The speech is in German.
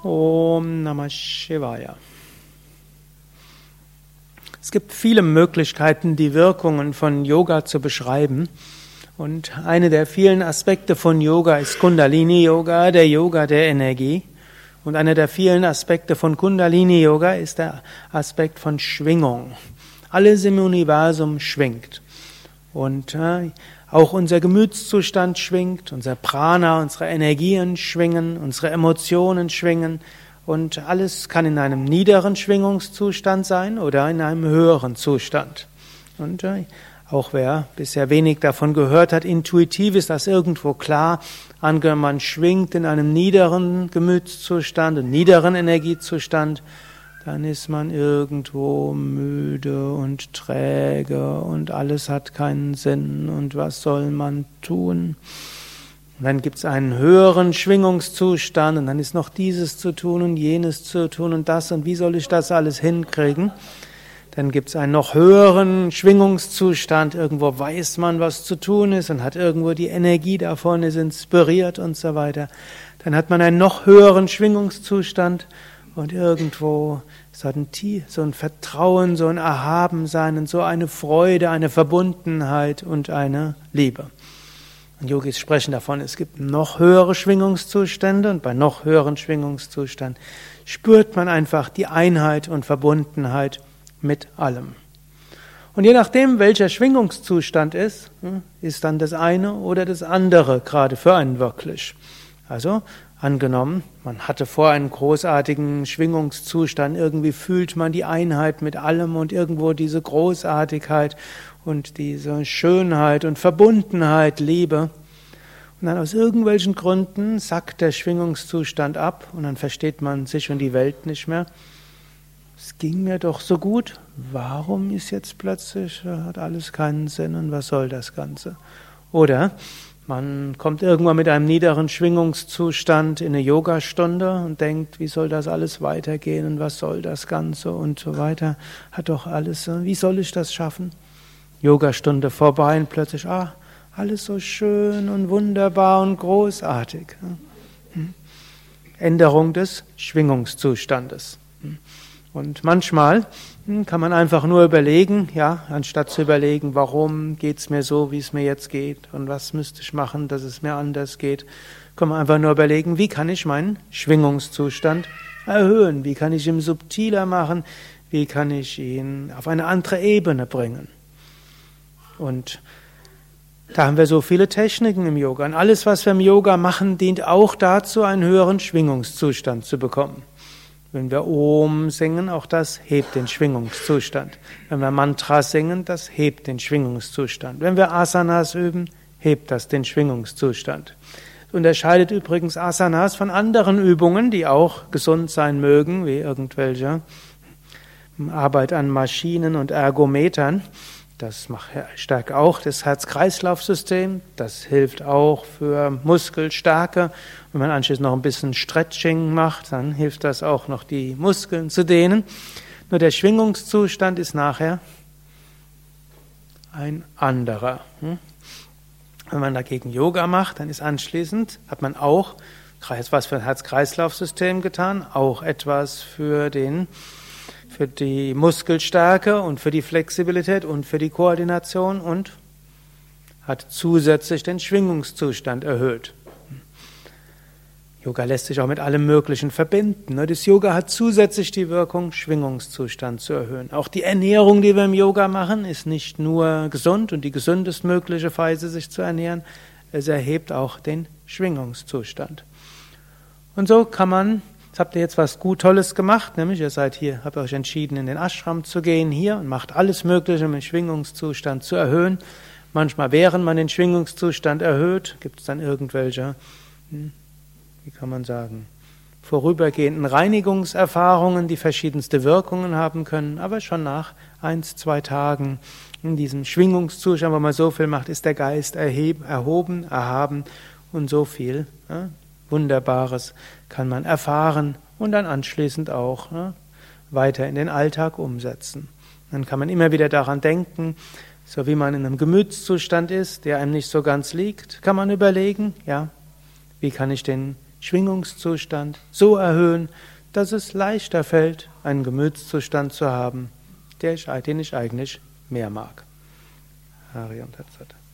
Om Namah Shivaya. Es gibt viele Möglichkeiten, die Wirkungen von Yoga zu beschreiben. Und eine der vielen Aspekte von Yoga ist Kundalini-Yoga, der Yoga der Energie. Und einer der vielen Aspekte von Kundalini-Yoga ist der Aspekt von Schwingung. Alles im Universum schwingt. Und auch unser Gemütszustand schwingt, unser Prana, unsere Energien schwingen, unsere Emotionen schwingen. Und alles kann in einem niederen Schwingungszustand sein oder in einem höheren Zustand. Und auch wer bisher wenig davon gehört hat, intuitiv ist das irgendwo klar. Angenommen, man schwingt in einem niederen Gemütszustand, einem niederen Energiezustand, dann ist man irgendwo müde und träge und alles hat keinen Sinn und was soll man tun? Und dann gibt es einen höheren Schwingungszustand und dann ist noch dieses zu tun und jenes zu tun und das und wie soll ich das alles hinkriegen? Dann gibt es einen noch höheren Schwingungszustand, irgendwo weiß man, was zu tun ist und hat irgendwo die Energie davon, ist inspiriert und so weiter. Dann hat man einen noch höheren Schwingungszustand und irgendwo so ein Vertrauen, so ein Erhabensein und so eine Freude, eine Verbundenheit und eine Liebe. Und Yogis sprechen davon, es gibt noch höhere Schwingungszustände und bei noch höheren Schwingungszustand spürt man einfach die Einheit und Verbundenheit mit allem. Und je nachdem, welcher Schwingungszustand ist dann das eine oder das andere gerade für einen wirklich. Also, angenommen, man hatte vorher einen großartigen Schwingungszustand, irgendwie fühlt man die Einheit mit allem und irgendwo diese Großartigkeit und diese Schönheit und Verbundenheit, Liebe. Und dann aus irgendwelchen Gründen sackt der Schwingungszustand ab und dann versteht man sich und die Welt nicht mehr. Es ging mir doch so gut, warum ist jetzt plötzlich, hat alles keinen Sinn und was soll das Ganze? Oder man kommt irgendwann mit einem niederen Schwingungszustand in eine Yogastunde und denkt, wie soll das alles weitergehen und was soll das Ganze und so weiter. Hat doch alles, wie soll ich das schaffen? Yogastunde vorbei und plötzlich, alles so schön und wunderbar und großartig. Änderung des Schwingungszustandes. Und manchmal kann man einfach nur überlegen, anstatt zu überlegen, warum geht's mir so, wie es mir jetzt geht und was müsste ich machen, dass es mir anders geht, kann man einfach nur überlegen, wie kann ich meinen Schwingungszustand erhöhen, wie kann ich ihn subtiler machen, wie kann ich ihn auf eine andere Ebene bringen. Und da haben wir so viele Techniken im Yoga. Und alles, was wir im Yoga machen, dient auch dazu, einen höheren Schwingungszustand zu bekommen. Wenn wir Om singen, auch das hebt den Schwingungszustand. Wenn wir Mantras singen, das hebt den Schwingungszustand. Wenn wir Asanas üben, hebt das den Schwingungszustand. Es unterscheidet übrigens Asanas von anderen Übungen, die auch gesund sein mögen, wie irgendwelche Arbeit an Maschinen und Ergometern. Das stärkt auch das Herz-Kreislauf-System. Das hilft auch für Muskelstärke. Wenn man anschließend noch ein bisschen Stretching macht, dann hilft das auch noch, die Muskeln zu dehnen. Nur der Schwingungszustand ist nachher ein anderer. Wenn man dagegen Yoga macht, dann ist anschließend, hat man auch etwas für das Herz-Kreislauf-System getan, auch etwas für die Muskelstärke und für die Flexibilität und für die Koordination und hat zusätzlich den Schwingungszustand erhöht. Yoga lässt sich auch mit allem Möglichen verbinden. Das Yoga hat zusätzlich die Wirkung, Schwingungszustand zu erhöhen. Auch die Ernährung, die wir im Yoga machen, ist nicht nur gesund und die gesündestmögliche Weise, sich zu ernähren, es erhebt auch den Schwingungszustand. Und so kann man. Jetzt habt ihr jetzt was Tolles gemacht, nämlich ihr habt euch entschieden, in den Ashram zu gehen hier und macht alles Mögliche, um den Schwingungszustand zu erhöhen. Manchmal, während man den Schwingungszustand erhöht, gibt es dann irgendwelche, wie kann man sagen, vorübergehenden Reinigungserfahrungen, die verschiedenste Wirkungen haben können, aber schon nach 1-2 Tagen in diesem Schwingungszustand, wo man so viel macht, ist der Geist erhoben, erhaben und so viel Wunderbares kann man erfahren und dann anschließend auch weiter in den Alltag umsetzen. Dann kann man immer wieder daran denken, so wie man in einem Gemütszustand ist, der einem nicht so ganz liegt, kann man überlegen, wie kann ich den Schwingungszustand so dass es leichter fällt, einen Gemütszustand zu haben, den ich eigentlich mehr mag. Hari und Tat Sat.